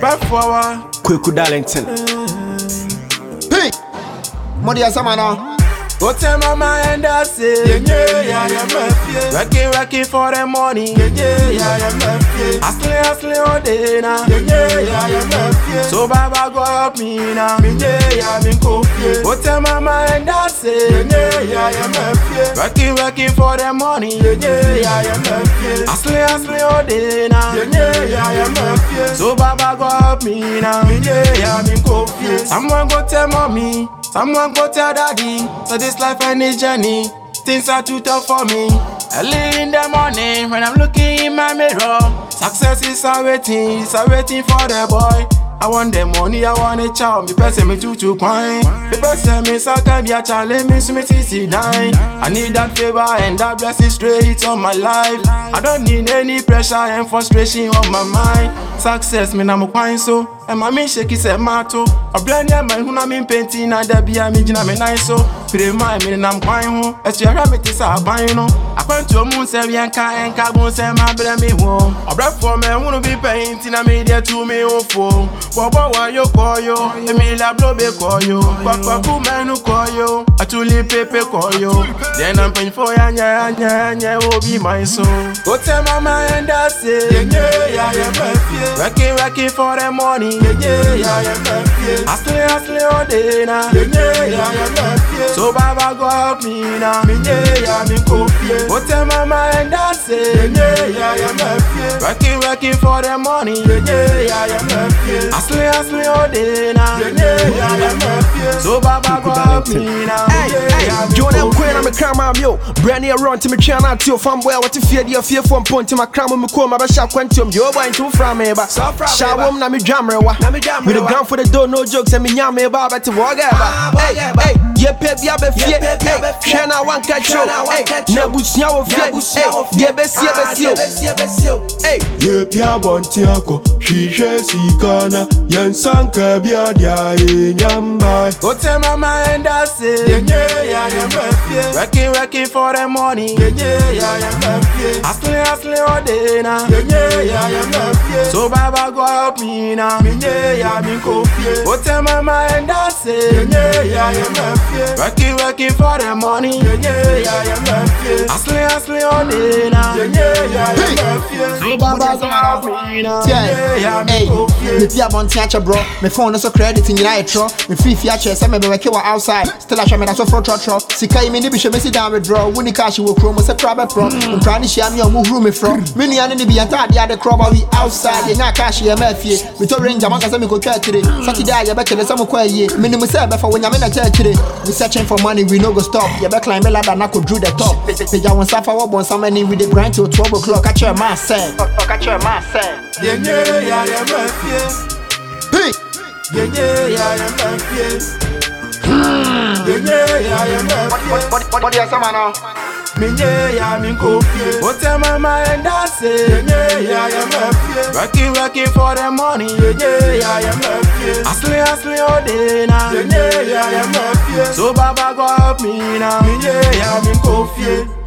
Back forward. Kweku Darlington. Hey, Modia Samana. Go tell mama and I say, yeah, working for the money, yeah, hustling all day now, yeah, so Baba go help me now, yeah, go tell mama and I say, yeah, working for the money, yeah, hustling all day now, yeah, so Baba go help me now, yeah, someone go tell mommy. Someone go tell daddy, so this life and this journey, things are too tough for me. Early in the morning, when I'm looking in my mirror, success is awaiting for the boy. I want the money, I want a child, me person me too quiet. The person me so can be a child, me so me see nine. I need that favor and that blessing straight on my life. I don't need any pressure and frustration on my mind. Success me na mo kwan so, and my me shake is a mato. A brand new man who na me painting and that be a me jina me nice so. Pray my me na mo kwan ho, as you rabbit is a buy no. I went to a moon say we and carbon say my brand me home. A breath for me wanna be painting a media to me oh for. Baba wa yo call yo, Emila Blobe call yo, Papa Kumenu call yo, Atuli Pepe call yo. Then I'm paying for ya will be my soul. Go tell mama and I say, yeah, working for the money, yeah, hustling all day now, yeah, so Baba go help me now, yeah, go tell mama and I say, yeah, working for the money, yeah, hustling all day now, yeah, so Baba go help me now. Hey, Jonah Queen, I'm a crime, yo. Brand new run to me, channel to your fanboy. What if you're fear from point to my crown, me call my best quantum. You're going to from me, but shower, na me jammer, with a gun for the door, no jokes, and me yam me about to walk out. Hey, yeah, pep, yeah, be fear, can I want catch you? Hey, Nebus, now, yeah, best, hey, yeah, Pia Bontiaco, she Sikana, Yansanka, Biadia, Yamba. Go tell mama and I say, yeah, working for the money, yeah, hustling all day now, yeah, so Baba go help me now, yeah, go tell mama and I say, yeah, working for the money, yeah, hustling all day now, yeah, so Baba go help me now, yeah, hey, the Pia Bontiacha bro, my phone is so credit in Nitro, me free feature, some of me outside, still I show me that's so for trotro. Sika me ni bisho me sit down withdraw, when the cash will chrome, was a private pro, and trying to share me or move room from. Many and be anti the other crop, we outside, and not cash here, Murphy, with a range among us, I go church today. Saturday, you're back in the summer quiet, minimum say before when I'm in a church today. We searching for money, we no go stop, you're back climb a ladder, and I could drew the top. Say, I want suffer up on somebody with the grind till 12 o'clock, catch your man, say, catch your man, say, yeah, hey, What is Samana? Me yeah, me go. Go tell mama and I say, yeah, working for the money, yeah, hustling all day now, yeah, so Baba go help me now, yeah, me go.